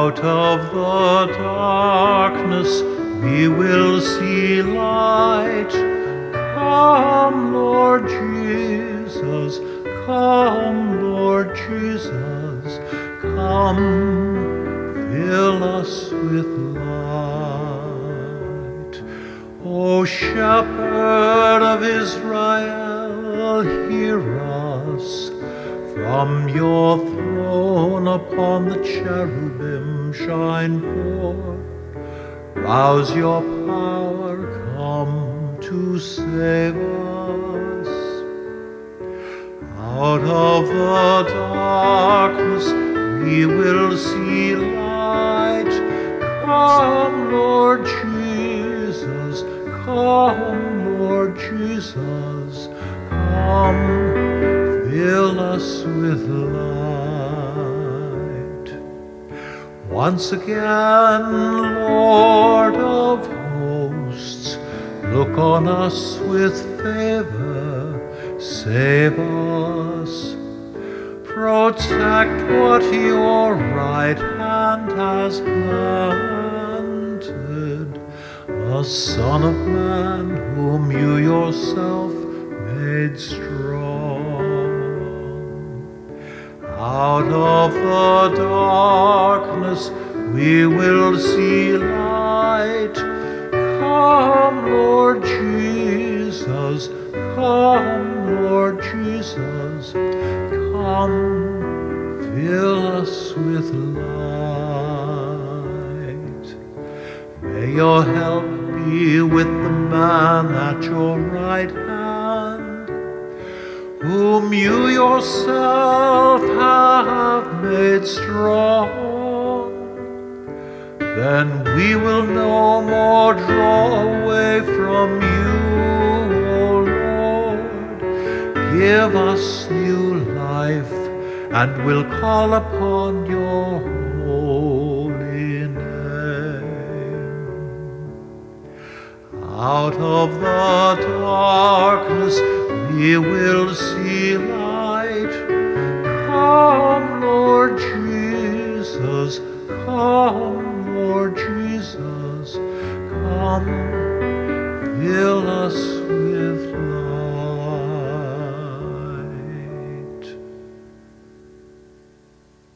Out of the darkness we will see light. Come, Lord Jesus, come, Lord Jesus, come, fill us with light. O Shepherd of Israel, hear us. From your throne upon the cherubim shine forth. Rouse your power, come to save us. Out of the darkness we will see light. Come, Lord Jesus, come, Lord Jesus, come, fill us with light. Once again, Lord of hosts, look on us with favor, save us. Protect what your right hand has planted, the Son of Man whom you yourself made strong. Out of the darkness we will see light. Come, Lord Jesus, come, Lord Jesus, come, fill us with light. May your help be with the man at your right hand, whom you yourself have made strong. Then we will no more draw away from you, O Lord. Give us new life, and we'll call upon your holy name. Out of the darkness we will see light. Come, Lord Jesus, come, Lord Jesus, come, fill us with light.